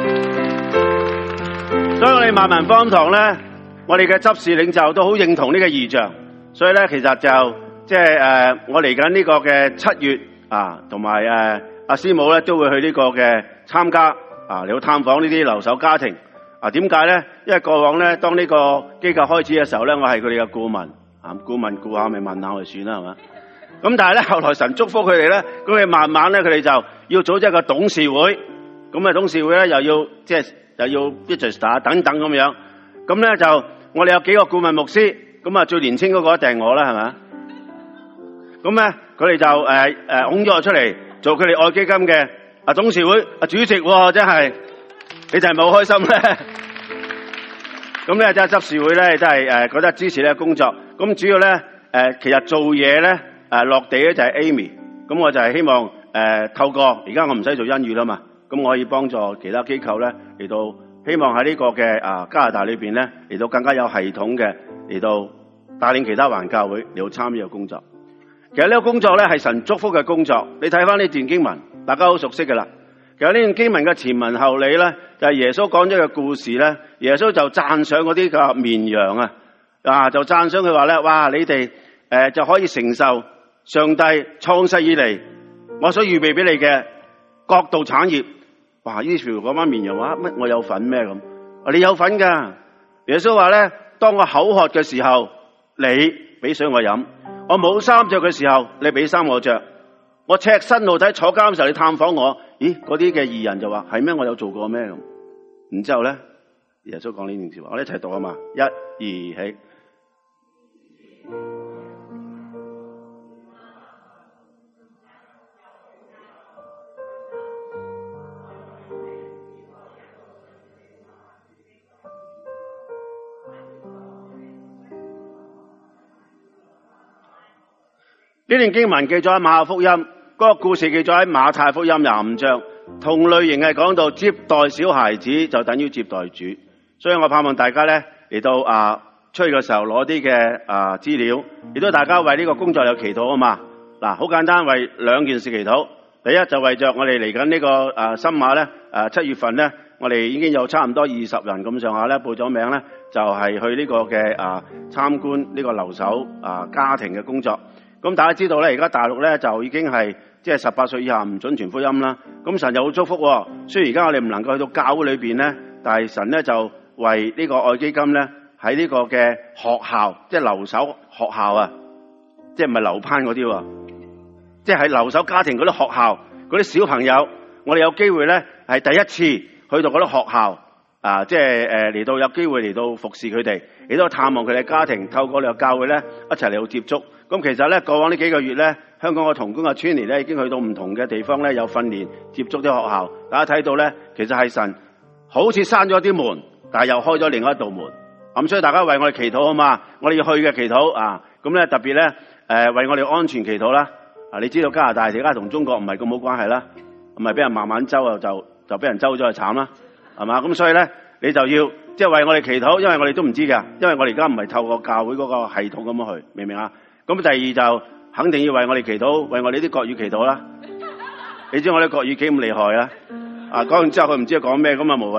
所以我哋萬民福音堂咧，我哋嘅執事領袖都好認同呢個異象，所以咧其實就即係我嚟緊呢個嘅7月啊，同埋阿師母咧都會去呢個嘅參加啊，嚟到探訪呢啲留守家庭啊。點解咧？因為過往咧，當呢個機構開始嘅時候咧，我係佢哋嘅顧問啊，顧下咪問下我哋算啦，係嘛？咁但係咧，後來神祝福佢哋咧，咁佢慢慢咧，佢哋就要組織一個董事會，咁啊董事會咧又要即係又要 register 等等咁樣，咁咧就我哋有幾個顧問牧師，咁啊最年輕嗰個一定係我啦，係咪？咁咧佢哋就拱咗我出嚟做佢哋愛基金嘅董事會主席喎，真係你就係咪好開心咧？咁咧即係執事會咧，真係覺得支持呢個工作。咁主要咧其實做嘢咧落地咧就係 Amy。咁我就係希望透過而家我唔使做恩語啦嘛，咁我可以幫助其他機構咧嚟到，希望喺呢個嘅加拿大裏邊咧嚟到更加有系統嘅嚟到帶領其他環教會嚟到參與呢個工作。其實呢個工作咧係神祝福嘅工作。你睇翻呢段經文，大家好熟悉噶啦。其實呢段經文嘅前文後理咧，就係耶穌講咗個故事咧。耶穌就讚賞嗰啲嘅綿羊就讚賞佢話咧，哇！你哋就可以承受上帝創世以嚟我所預備俾你嘅國度產業。哇！呢條嗰班綿羊話乜？我有份咩咁？你有份噶。耶穌話咧，當我口渴嘅時候，你俾水我飲；我冇衫着嘅時候，你俾衫我着；我赤身露體坐監嘅時候，你探訪我。咦？嗰啲嘅義人就話係咩？我有做過咩咁？然之後咧，耶穌講呢段說話，我哋一齊讀啊嘛，1、2起。呢段經文記載喺馬可福音，嗰個故事記載喺馬太福音25章，同類型係講到接待小孩子就等於接待主，所以我盼望大家咧嚟到出去嘅時候攞啲嘅資料，亦都大家為呢個工作有祈禱啊嘛。嗱，好簡單，為2件事祈禱。第一就為着我哋嚟緊呢個新馬咧7月份咧，我哋已經有差唔多20人咁上下咧報咗名咧，就係去呢個嘅參觀呢個留守家庭嘅工作。咁大家知道咧，而家大陸咧就已經係即係18歲以下唔准傳福音啦。咁神就好祝福喎。雖然而家我哋唔能夠去到教會裏邊咧，但係神咧就為呢個愛基金咧喺呢個嘅學校，即係留守學校啊，即係唔係留班嗰啲喎，即係喺留守家庭嗰啲學校嗰啲小朋友，我哋有機會咧係第一次去到嗰啲學校即係嚟到有機會嚟到服侍佢哋，嚟到探望佢哋家庭，透過呢個教會咧一齊嚟到接觸。咁其實咧，過往呢幾個月咧，香港嘅同工嘅村年咧，已經去到唔同嘅地方咧，有訓練接觸啲學校。大家睇到咧，其實係神好似閂咗啲門，但係又開咗另一道門。咁所以大家為我哋祈禱好嘛？我哋要去嘅祈禱啊！咁咧特別咧，為我哋安全祈禱啦。你知道加拿大而家同中國唔係咁冇關係啦，唔係俾人慢慢周啊，就俾人周咗就慘啦，係嘛？咁所以咧，你就要即係為我哋祈禱，因為我哋都唔知㗎，因為我哋而家唔係透過教會嗰個系統咁樣去，明唔明啊？咁第二就肯定要為我哋祈禱，為我哋啲國語祈禱啦。你知我哋國語幾咁厲害啦？講完之後佢唔知講咩，咁啊無謂啦。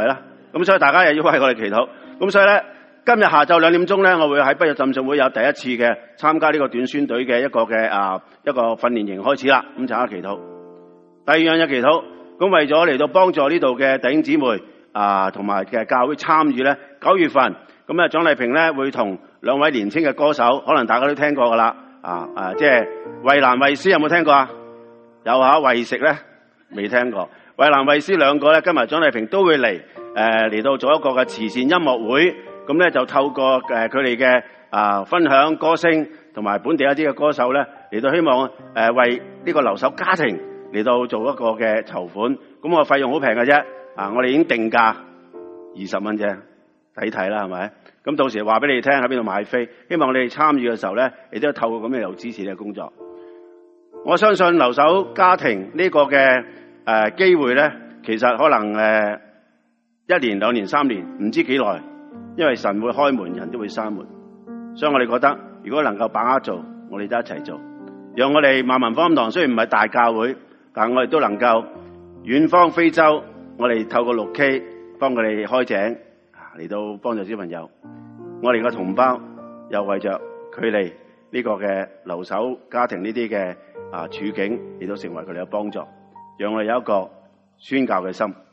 咁所以大家又要為我哋祈禱。咁所以咧，今日下晝2點鐘咧，我會喺北約浸信會有第一次嘅參加呢個短宣隊嘅一個訓練營開始啦。咁大家祈禱。第二樣嘢祈禱，咁為咗嚟到幫助呢度嘅弟兄姊妹同埋嘅教會參與咧，9月份咁啊，蔣麗萍咧會同2位年輕嘅歌手，可能大家都聽過噶啦，即係衛蘭衛詩有冇聽過啊？有啊，衛食咧未聽過。衛蘭衛詩兩個咧，今日蔣麗萍都會嚟到做一個嘅慈善音樂會，咁咧就透過佢哋嘅分享歌聲同埋本地一啲嘅歌手咧，嚟到希望為呢個留守家庭嚟到做一個嘅籌款。咁個費用好平嘅啫，我哋已經定價20蚊啫，睇啦係咪？咁到時話俾你聽喺邊度買飛，希望你哋參與嘅時候咧，亦都透過咁樣嚟支持呢個工作。我相信留守家庭呢個嘅機會咧，其實可能1年、2年、3年，唔知幾耐，因為神會開門，人都會閂門，所以我哋覺得如果能夠把握做，我哋都一齊做，讓我哋萬民福音堂雖然唔係大教會，但我哋都能夠遠方非洲，我哋透過6K 幫佢哋開井嚟到幫助小朋友，我哋嘅同胞又為着佢哋呢個嘅留守家庭呢啲嘅處境，亦都成為佢哋嘅幫助，讓我哋有一個宣教嘅心。